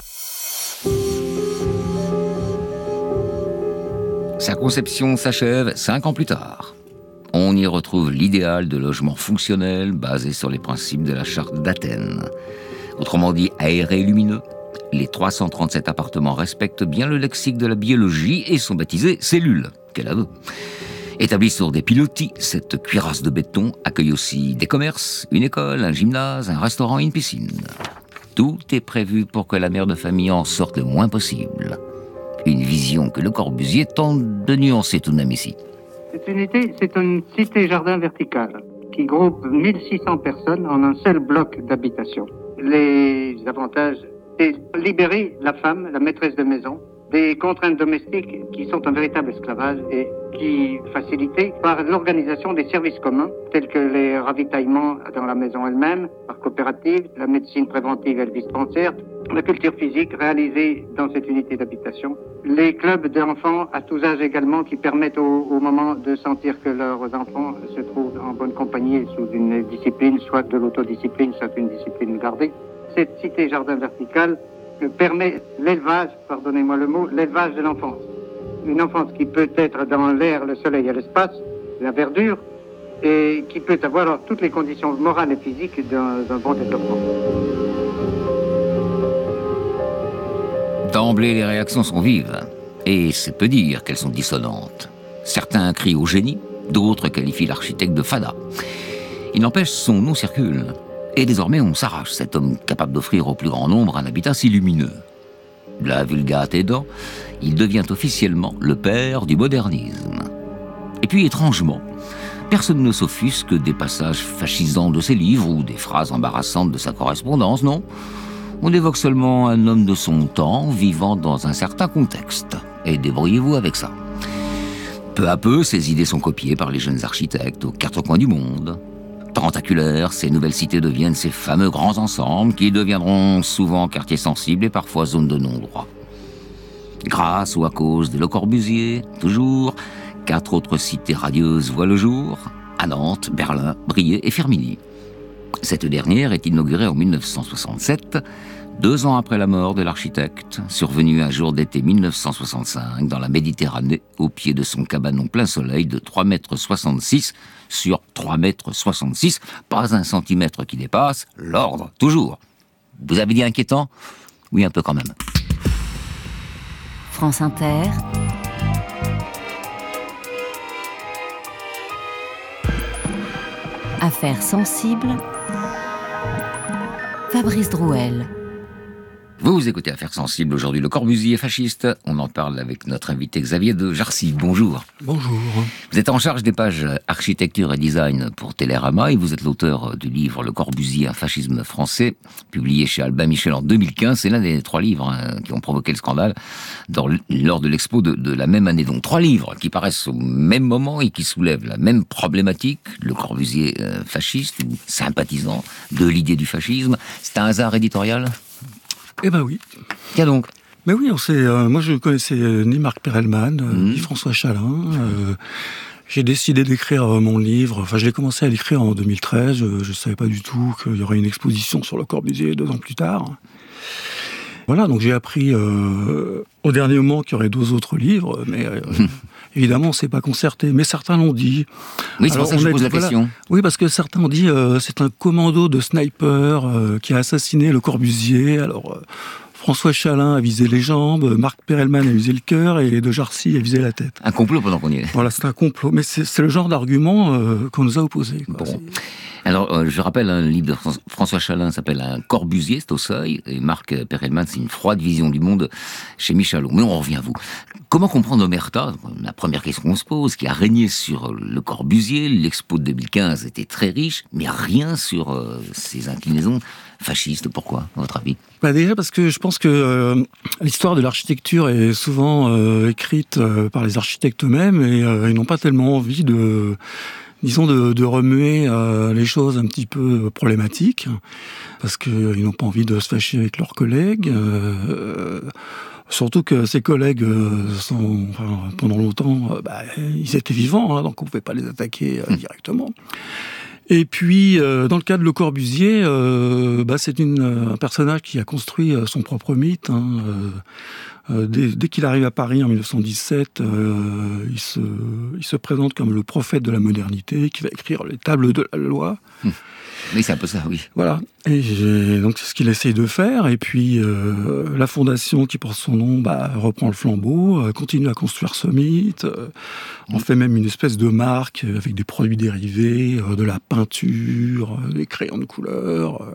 Sa conception s'achève 5 ans plus tard. On y retrouve l'idéal de logement fonctionnel basé sur les principes de la charte d'Athènes. Autrement dit, aéré et lumineux, les 337 appartements respectent bien le lexique de la biologie et sont baptisés cellules. Quel aveu! Établis sur des pilotis, cette cuirasse de béton accueille aussi des commerces, une école, un gymnase, un restaurant et une piscine. Tout est prévu pour que la mère de famille en sorte le moins possible. Une vision que Le Corbusier tente de nuancer tout de même ici. Cette unité, c'est une cité-jardin verticale qui groupe 1600 personnes en un seul bloc d'habitation. Les avantages, c'est libérer la femme, la maîtresse de maison, des contraintes domestiques qui sont un véritable esclavage et qui facilitées par l'organisation des services communs tels que les ravitaillements dans la maison elle-même, par coopérative, la médecine préventive et le dispensaire, la culture physique réalisée dans cette unité d'habitation, les clubs d'enfants à tous âges également qui permettent au moment de sentir que leurs enfants se trouvent en bonne compagnie sous une discipline, soit de l'autodiscipline, soit une discipline gardée. Cette cité-jardin verticale permet l'élevage, pardonnez-moi le mot, l'élevage de l'enfance. Une enfance qui peut être dans l'air, le soleil et l'espace, la verdure, et qui peut avoir alors toutes les conditions morales et physiques d'un bon développement. D'emblée, les réactions sont vives, et c'est peu dire qu'elles sont dissonantes. Certains crient au génie, d'autres qualifient l'architecte de fada. Il n'empêche, son nom circule. Et désormais, on s'arrache cet homme capable d'offrir au plus grand nombre un habitat si lumineux. La vulgate aidant, il devient officiellement le père du modernisme. Et puis, étrangement, personne ne s'offusque des passages fascisants de ses livres ou des phrases embarrassantes de sa correspondance, non. On évoque seulement un homme de son temps vivant dans un certain contexte. Et débrouillez-vous avec ça. Peu à peu, ses idées sont copiées par les jeunes architectes aux 4 coins du monde. Tentaculaires, ces nouvelles cités deviennent ces fameux grands ensembles qui deviendront souvent quartiers sensibles et parfois zones de non-droit. Grâce ou à cause de Le Corbusier, toujours, 4 autres cités radieuses voient le jour, à Nantes, Berlin, Briey et Firminy. Cette dernière est inaugurée en 1967, 2 ans après la mort de l'architecte, survenu un jour d'été 1965 dans la Méditerranée, au pied de son cabanon plein soleil de 3,66 m sur 3,66 m, pas un centimètre qui dépasse, l'ordre, toujours. Vous avez dit inquiétant ? Oui, un peu quand même. France Inter. Affaires sensibles. Fabrice Drouel. Vous écoutez Affaires sensibles, aujourd'hui Le Corbusier fasciste. On en parle avec notre invité Xavier de Jarcy. Bonjour. Bonjour. Vous êtes en charge des pages architecture et design pour Télérama et vous êtes l'auteur du livre Le Corbusier, un fascisme français, publié chez Albin Michel en 2015. C'est l'un des 3 livres qui ont provoqué le scandale lors de l'expo de la même année. Donc 3 livres qui paraissent au même moment et qui soulèvent la même problématique. Le Corbusier fasciste ou sympathisant de l'idée du fascisme. C'est un hasard éditorial ? Eh ben oui. Tiens donc. Mais oui, moi je ne connaissais ni Marc Perelman, ni François Chalin. J'ai décidé d'écrire mon livre. Enfin, je l'ai commencé à l'écrire en 2013. Je ne savais pas du tout qu'il y aurait une exposition sur Le Corbusier 2 ans plus tard. Voilà, donc j'ai appris au dernier moment qu'il y aurait 2 autres livres, mais évidemment, on ne s'est pas concerté. Mais certains l'ont dit. Oui, c'est pour ça que je pose la question. Oui, parce que certains ont dit c'est un commando de snipers qui a assassiné Le Corbusier. Alors, François Chalin a visé les jambes, Marc Perelman a visé le cœur et de Jarcy a visé la tête. Un complot pendant qu'on y est. Voilà, c'est un complot. Mais c'est le genre d'argument qu'on nous a opposé. Bon. Alors, je rappelle, un livre de François Chalin s'appelle Un Corbusier, c'est au Seuil, et Marc Perelman, c'est Une froide vision du monde chez Michalot. Mais on revient à vous. Comment comprendre Omerta, la première question qu'on se pose, qui a régné sur Le Corbusier? L'expo de 2015 était très riche, mais rien sur ses inclinaisons fascistes. Pourquoi, à votre avis? Déjà parce que je pense que l'histoire de l'architecture est souvent écrite par les architectes eux-mêmes et ils n'ont pas tellement envie de remuer les choses un petit peu problématiques, parce qu'ils n'ont pas envie de se fâcher avec leurs collègues. Surtout que ces collègues pendant longtemps, ils étaient vivants, hein, donc on ne pouvait pas les attaquer directement. Et puis, dans le cas de Le Corbusier, c'est un personnage qui a construit son propre mythe. Dès qu'il arrive à Paris en 1917, il se présente comme le prophète de la modernité, qui va écrire les tables de la loi. Oui, c'est un peu ça, oui. Voilà. Et donc, c'est ce qu'il essaye de faire. Et puis, la fondation qui porte son nom reprend le flambeau, continue à construire ce mythe, en fait même une espèce de marque avec des produits dérivés, de la peinture, des crayons de couleur.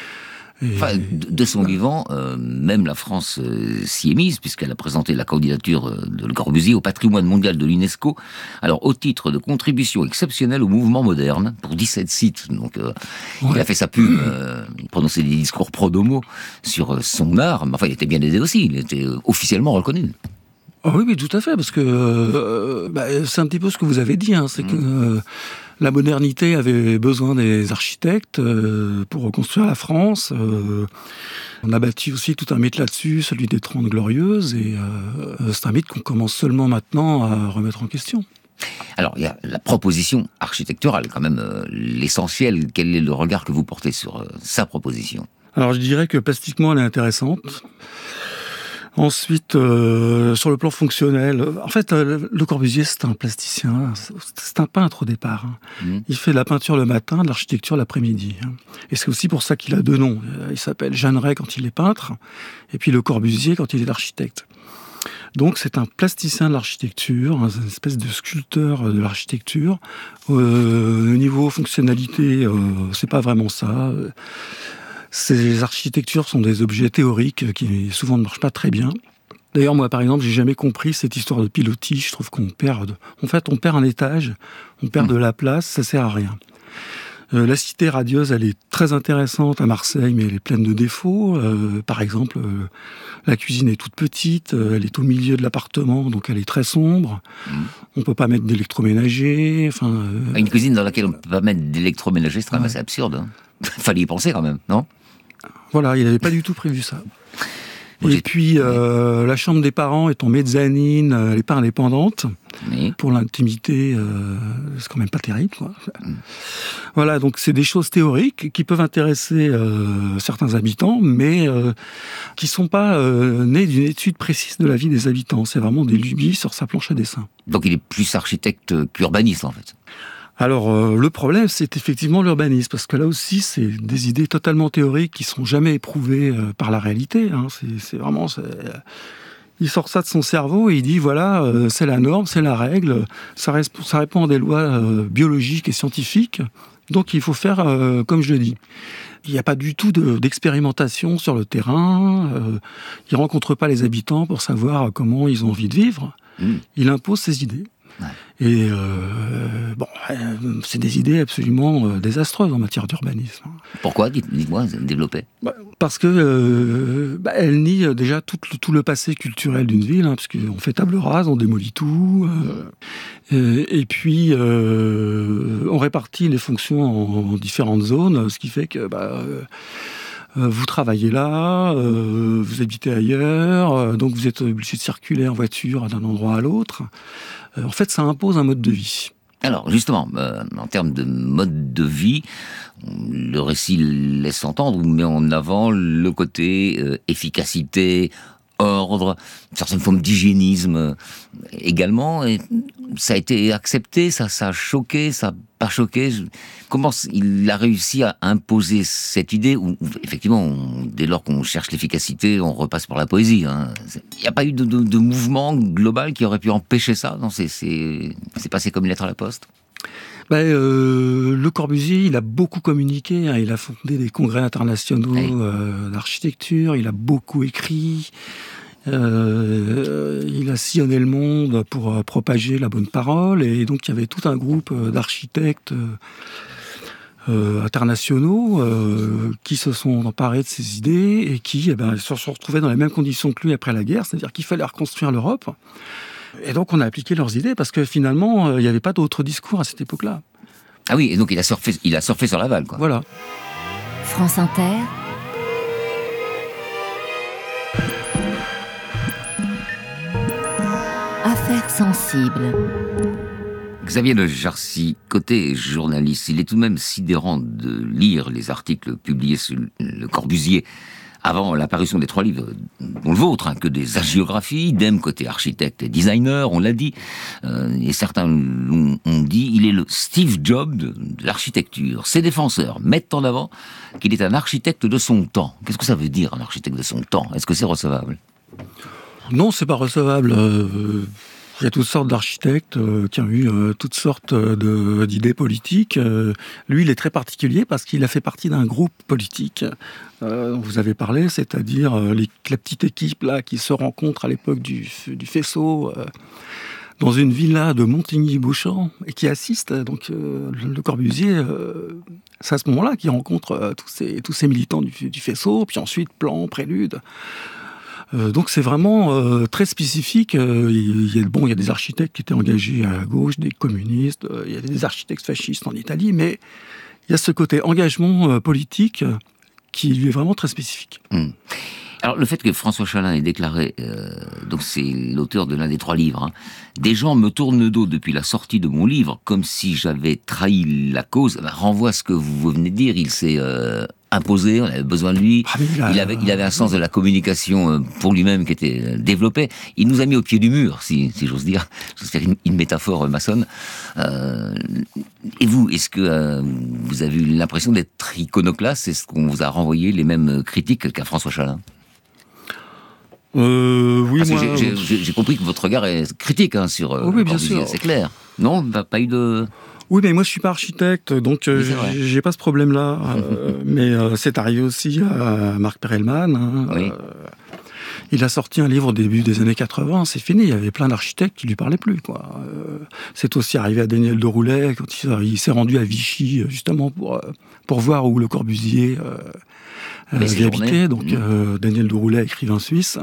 De son vivant, même la France s'y est mise, puisqu'elle a présenté la candidature de Le Corbusier au patrimoine mondial de l'UNESCO, alors au titre de contribution exceptionnelle au mouvement moderne, pour 17 sites. Donc, il a fait sa pub, il prononçait des discours pro-domo sur son art, mais enfin, il était bien aidé aussi, il était officiellement reconnu. Oui, tout à fait, parce que c'est un petit peu ce que vous avez dit, hein, c'est que la modernité avait besoin des architectes pour reconstruire la France. On a bâti aussi tout un mythe là-dessus, celui des 30 Glorieuses, et c'est un mythe qu'on commence seulement maintenant à remettre en question. Alors, il y a la proposition architecturale, quand même l'essentiel. Quel est le regard que vous portez sur sa proposition? Alors, je dirais que plastiquement, elle est intéressante. Ensuite, sur le plan fonctionnel, en fait, Le Corbusier, c'est un plasticien, c'est un peintre au départ. Il fait de la peinture le matin, de l'architecture l'après-midi. Et c'est aussi pour ça qu'il a deux noms. Il s'appelle Jeanneret quand il est peintre, et puis Le Corbusier quand il est architecte. Donc c'est un plasticien de l'architecture, une espèce de sculpteur de l'architecture. Au niveau fonctionnalité, c'est pas vraiment ça. Ces architectures sont des objets théoriques qui souvent ne marchent pas très bien. D'ailleurs, moi, par exemple, j'ai jamais compris cette histoire de pilotis. Je trouve qu'on perd... En fait, on perd un étage, on perd de la place, ça sert à rien. La cité radieuse, elle est très intéressante à Marseille, mais elle est pleine de défauts. Par exemple, la cuisine est toute petite, elle est au milieu de l'appartement, donc elle est très sombre. On peut pas mettre d'électroménager. Une cuisine dans laquelle on peut pas mettre d'électroménager, c'est quand même assez absurde. Hein. Fallait y penser quand même, non? Voilà, il n'avait pas du tout prévu ça. Et puis, la chambre des parents est en mezzanine, elle n'est pas indépendante. Oui. Pour l'intimité, c'est quand même pas terrible, quoi. Voilà, donc c'est des choses théoriques qui peuvent intéresser certains habitants, mais qui sont pas nées d'une étude précise de la vie des habitants. C'est vraiment des lubies sur sa planche à dessin. Donc il est plus architecte qu'urbaniste, en fait. Alors, le problème, c'est effectivement l'urbanisme, parce que là aussi, c'est des idées totalement théoriques qui sont jamais éprouvées par la réalité. Hein. C'est vraiment... Il sort ça de son cerveau et il dit, voilà, c'est la norme, c'est la règle, ça répond à des lois biologiques et scientifiques, donc il faut faire comme je le dis. Il n'y a pas du tout d'expérimentation sur le terrain, il ne rencontre pas les habitants pour savoir comment ils ont envie de vivre, il impose ses idées. Ouais. Et c'est des idées absolument désastreuses en matière d'urbanisme. Pourquoi? Dites-moi, développez. Parce que elle nie déjà tout le passé culturel d'une ville, parce qu'on fait table rase, on démolit tout, et puis on répartit les fonctions en différentes zones, ce qui fait que vous travaillez là, vous habitez ailleurs, donc vous êtes obligé de circuler en voiture d'un endroit à l'autre. En fait, ça impose un mode de vie. Alors, justement, en termes de mode de vie, le récit laisse entendre, ou met en avant le côté efficacité, ordre, une certaine forme d'hygiénisme également. Et ça a été accepté, ça a choqué, ça n'a pas choqué. Comment il a réussi à imposer cette idée où, effectivement, dès lors qu'on cherche l'efficacité, on repasse par la poésie. Hein. Il n'y a pas eu de mouvement global qui aurait pu empêcher ça? Non, c'est passé comme une lettre à la poste? Le Corbusier, il a beaucoup communiqué, hein, il a fondé des congrès internationaux d'architecture, il a beaucoup écrit, il a sillonné le monde pour propager la bonne parole, et donc il y avait tout un groupe d'architectes internationaux qui se sont emparés de ces idées et qui se sont retrouvés dans les mêmes conditions que lui après la guerre, c'est-à-dire qu'il fallait reconstruire l'Europe. Et donc on a appliqué leurs idées parce que finalement il n'y avait pas d'autre discours à cette époque-là. Ah oui, et donc il a surfé sur la vague, quoi. Voilà. France Inter. Affaires sensibles. Xavier de Jarcy, côté journaliste, il est tout de même sidérant de lire les articles publiés sur Le Corbusier avant l'apparition des 3 livres, dont le vôtre, que des hagiographies, idem côté architecte et designer, on l'a dit, et certains ont dit, il est le Steve Jobs de l'architecture. Ses défenseurs mettent en avant qu'il est un architecte de son temps. Qu'est-ce que ça veut dire, un architecte de son temps ? Est-ce que c'est recevable ? Non, c'est pas recevable. Il y a toutes sortes d'architectes qui ont eu toutes sortes d'idées politiques. Lui, il est très particulier parce qu'il a fait partie d'un groupe politique dont vous avez parlé, c'est-à-dire la petite équipe là qui se rencontre à l'époque du faisceau dans une villa de Montigny-Beauchamp et qui assiste. Donc Le Corbusier, c'est à ce moment-là qu'il rencontre tous ces militants du faisceau, puis ensuite Plan, Prélude. Donc c'est vraiment très spécifique. Il y a des architectes qui étaient engagés à gauche, des communistes, il y a des architectes fascistes en Italie, mais il y a ce côté engagement politique qui lui est vraiment très spécifique. Alors le fait que François Chalin ait déclaré, donc c'est l'auteur de l'un des 3 livres, des gens me tournent le dos depuis la sortie de mon livre, comme si j'avais trahi la cause, renvoie à ce que vous venez de dire, il s'est imposé, on avait besoin de lui, il avait un sens de la communication pour lui-même qui était développé, il nous a mis au pied du mur, si j'ose dire, c'est une métaphore maçonne. Et vous, est-ce que vous avez eu l'impression d'être iconoclaste ? Est-ce qu'on vous a renvoyé les mêmes critiques qu'à François Chalin ? Oui, parce que j'ai compris que votre regard est critique sur oui, bien sûr. C'est clair. Non, pas eu de... Oui, mais moi je suis pas architecte, donc j'ai pas ce problème-là. Mais c'est arrivé aussi à Marc Perelman. Oui. Il a sorti un livre au début des années 80, c'est fini, il y avait plein d'architectes qui lui parlaient plus, quoi. C'est aussi arrivé à Daniel de Roulet, quand il s'est rendu à Vichy, justement pour voir où Le Corbusier avait habité. Donc Daniel de Roulet, écrivain suisse,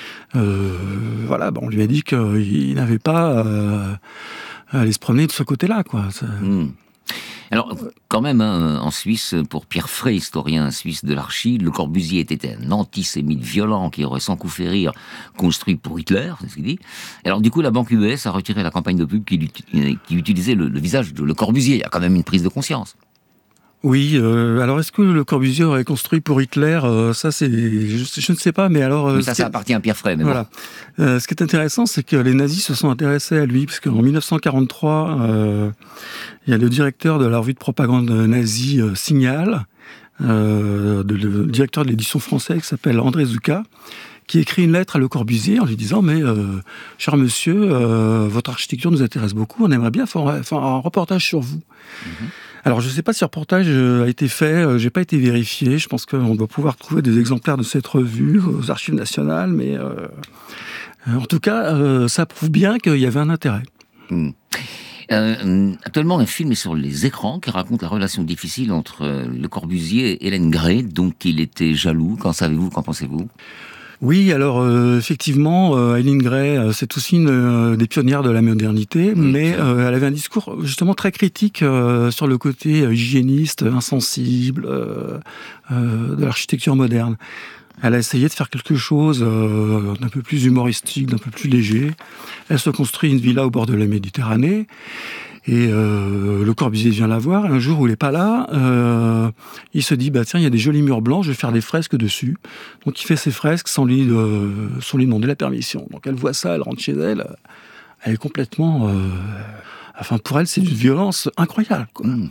on lui a dit qu'il n'avait pas à aller se promener de ce côté-là, quoi. Alors, quand même, en Suisse, pour Pierre Frey, historien suisse de l'archi, Le Corbusier était un antisémite violent qui aurait sans coup fait rire construit pour Hitler, c'est ce qu'il dit. Alors, du coup, la banque UBS a retiré la campagne de pub qui utilisait le visage de Le Corbusier. Il y a quand même une prise de conscience. Oui, alors est-ce que Le Corbusier aurait construit pour Hitler ? Ça, je ne sais pas, mais alors... Mais ça appartient à Pierre Frey, mais voilà. Bon. Ce qui est intéressant, c'est que les nazis se sont intéressés à lui, parce qu'en 1943, il y a le directeur de la revue de propagande nazie Signal, le directeur de l'édition française qui s'appelle André Zucca, qui écrit une lettre à Le Corbusier en lui disant « Mais, cher monsieur, votre architecture nous intéresse beaucoup, on aimerait bien faire un reportage sur vous. » Alors, je ne sais pas si le reportage a été fait, j'ai pas été vérifié, je pense qu'on doit pouvoir trouver des exemplaires de cette revue aux Archives nationales, mais en tout cas, ça prouve bien qu'il y avait un intérêt. Actuellement, un film est sur les écrans qui raconte la relation difficile entre Le Corbusier et Hélène Gray, dont il était jaloux. Qu'en savez-vous, qu'en pensez-vous ? Oui, alors effectivement, Hélène Gray, c'est aussi une des pionnières de la modernité, mais elle avait un discours justement très critique sur le côté hygiéniste, insensible de l'architecture moderne. Elle a essayé de faire quelque chose d'un peu plus humoristique, d'un peu plus léger. Elle se construit une villa au bord de la Méditerranée. Et Le Corbusier vient la voir, et un jour où il n'est pas là, il se dit, tiens, il y a des jolis murs blancs, je vais faire des fresques dessus. Donc il fait ses fresques sans lui demander la permission. Donc elle voit ça, elle rentre chez elle, elle est complètement... pour elle, c'est d'une violence incroyable, quoi.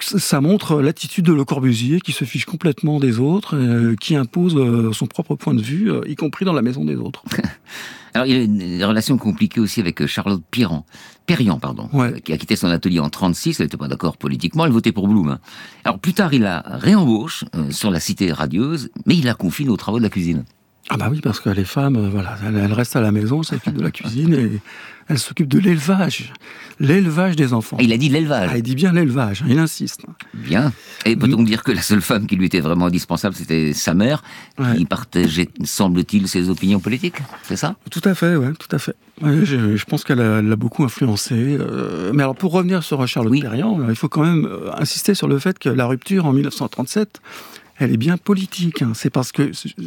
ça montre l'attitude de Le Corbusier qui se fiche complètement des autres, qui impose son propre point de vue, y compris dans la maison des autres. Alors, il y a une relation compliquée aussi avec Charlotte Perriand, qui a quitté son atelier en 1936. Elle n'était pas d'accord politiquement, elle votait pour Blum. Hein. Alors, plus tard, il la réembauche sur la Cité radieuse, mais il la confine aux travaux de la cuisine. Ah bah oui, parce que les femmes, elles restent à la maison, elles s'occupent de la cuisine et elles s'occupent de l'élevage des enfants. Il a dit l'élevage. Il dit bien l'élevage, il insiste. Bien. Et peut-on dire que la seule femme qui lui était vraiment indispensable, c'était sa mère, qui partageait, semble-t-il, ses opinions politiques, c'est ça ? Tout à fait, tout à fait. Je pense qu'elle l'a beaucoup influencé. Mais alors, pour revenir sur Charlotte Perriand, il faut quand même insister sur le fait que la rupture en 1937... elle est bien politique. C'est parce que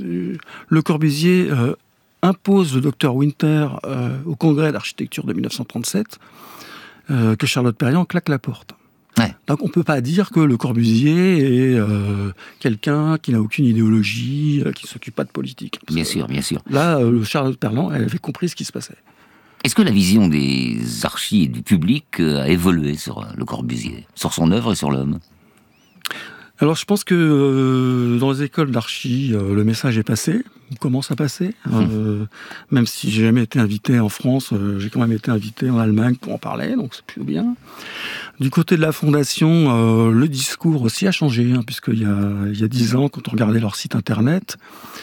Le Corbusier impose le docteur Winter au congrès d'architecture de 1937 que Charlotte Perriand claque la porte. Ouais. Donc on ne peut pas dire que Le Corbusier est quelqu'un qui n'a aucune idéologie, qui ne s'occupe pas de politique. Bien sûr. Là, Charlotte Perriand, elle avait compris ce qui se passait. Est-ce que la vision des archis et du public a évolué sur Le Corbusier, sur son œuvre et sur l'homme ? Alors je pense que dans les écoles d'archi, le message est passé, commence à passer. Même si j'ai jamais été invité en France, j'ai quand même été invité en Allemagne pour en parler, donc c'est plutôt bien. Du côté de la Fondation, le discours aussi a changé, puisqu'il y a 10 ans, quand on regardait leur site internet,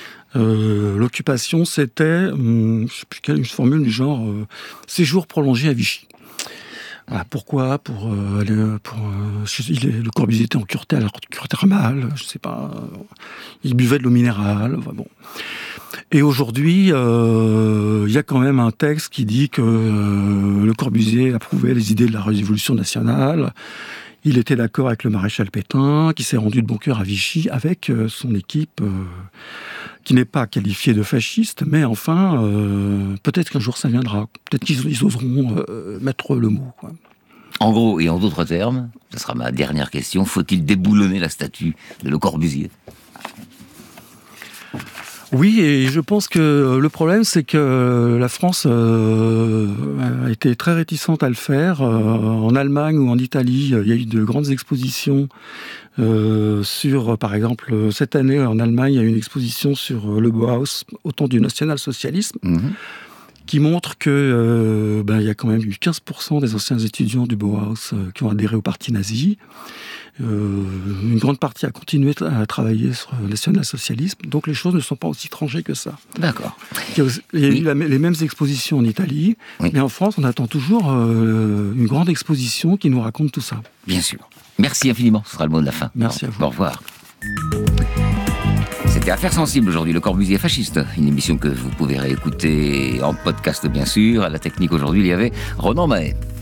l'occupation c'était, je sais plus quelle, une formule du genre séjour prolongé à Vichy. Voilà, pourquoi ? Le Corbusier était en cure thermale, je sais pas. Il buvait de l'eau minérale. Bon. Et aujourd'hui, il y a quand même un texte qui dit que Le Corbusier approuvait les idées de la Révolution nationale. Il était d'accord avec le maréchal Pétain, qui s'est rendu de bon cœur à Vichy avec son équipe, qui n'est pas qualifiée de fasciste, mais enfin, peut-être qu'un jour ça viendra. Peut-être qu'ils oseront mettre le mot, quoi. En gros, et en d'autres termes, ce sera ma dernière question, faut-il déboulonner la statue de Le Corbusier ? Oui, et je pense que le problème, c'est que la France a été très réticente à le faire. En Allemagne ou en Italie, il y a eu de grandes expositions sur, par exemple, cette année en Allemagne, il y a eu une exposition sur le Bauhaus au temps du national-socialisme, qui montre que il y a quand même eu 15% des anciens étudiants du Bauhaus qui ont adhéré au parti nazi. Une grande partie a continué à travailler sur le national-socialisme, donc les choses ne sont pas aussi tranchées que ça. D'accord. Il y a eu les mêmes expositions en Italie, mais en France, on attend toujours une grande exposition qui nous raconte tout ça. Bien sûr. Merci infiniment, ce sera le mot de la fin. Merci à vous. Au revoir. C'était Affaires sensibles aujourd'hui, Le Corbusier fasciste. Une émission que vous pouvez réécouter en podcast, bien sûr. À la technique aujourd'hui, il y avait Ronan Mahé.